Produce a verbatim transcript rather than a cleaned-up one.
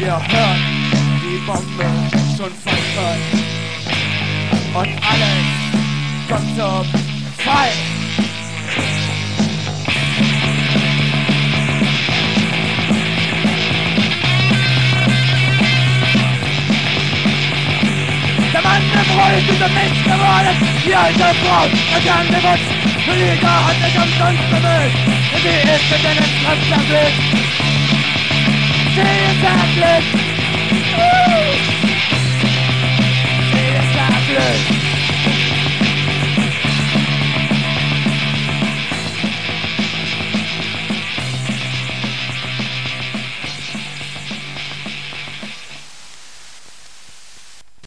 ihr hört die Bombe schon verstreut und alles kommt zum Fall. Der Mann im Rollen ist ein Mensch geworden, die alte Frau, er kann bewusst, der Lüger hat sich umsonst bemüht, und sie ist mit einem Kraft erblüht. Sie ist endlich